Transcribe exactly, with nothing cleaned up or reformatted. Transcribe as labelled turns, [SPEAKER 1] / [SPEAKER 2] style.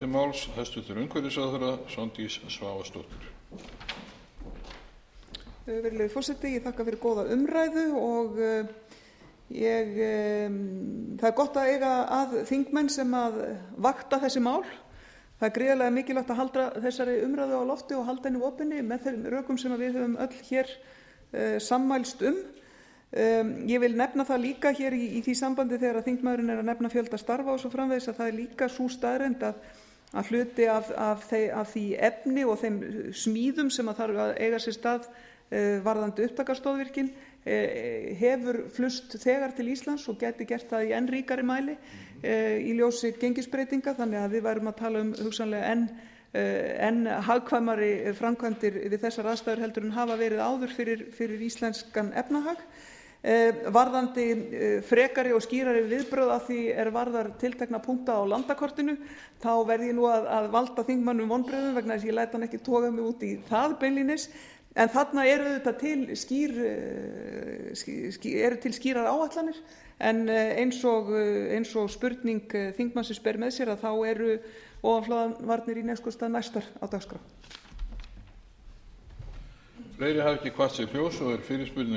[SPEAKER 1] máls hæstvirtur umhverfisráðherra Svandís Svavarsdóttir.
[SPEAKER 2] Virðulegi forseti, ég þakka fyrir góða umræðu og ég, það er gott að eiga að þingmenn sem að vakta þessi mál. Það er gríðarlega mikilvægt að halda þessari umræðu á lofti og halda henni opinni með þeim rökum sem við höfum öll hér uh, sammælst um. Um, ég vil nefna það líka hér í, í því sambandi þegar að þingmaðurinn er að nefna fjölda starfa og svo framvegis að það er líka sú staðreynd að, að hluti af, af, þeir, af því efni og þeim smíðum sem að þarf að eiga sér stað uh, varðandi upptakastóðvirkin uh, hefur flust þegar til Íslands og geti gert það í enn ríkari mæli uh, í ljósi gengisbreytinga, þannig að við værum að tala um hugsanlega enn en hagkvæmari framkvæmdir við þessar aðstæður heldur en hafa verið áður fyrir, fyrir íslenskan efnahag. Varðandi frekari og skýrari viðbrögð að því er varðar tiltekna punkta á landakortinu, þá verð ég nú að, að valda þingmannum vonbrigðum vegna þess að ég læt hann ekki toga mig út í það beinlínis. En þarna eru þetta til skýr, skýr, eru til skýrar áætlanir, en eins og, eins og spurning þingmannsins ber með sér að þá eru ofanflóðavarnir í Neskaupstað næstar á dagskrá.
[SPEAKER 1] Fleiri hafa ekki kvatt sér hljóðs og er fyrirspurnin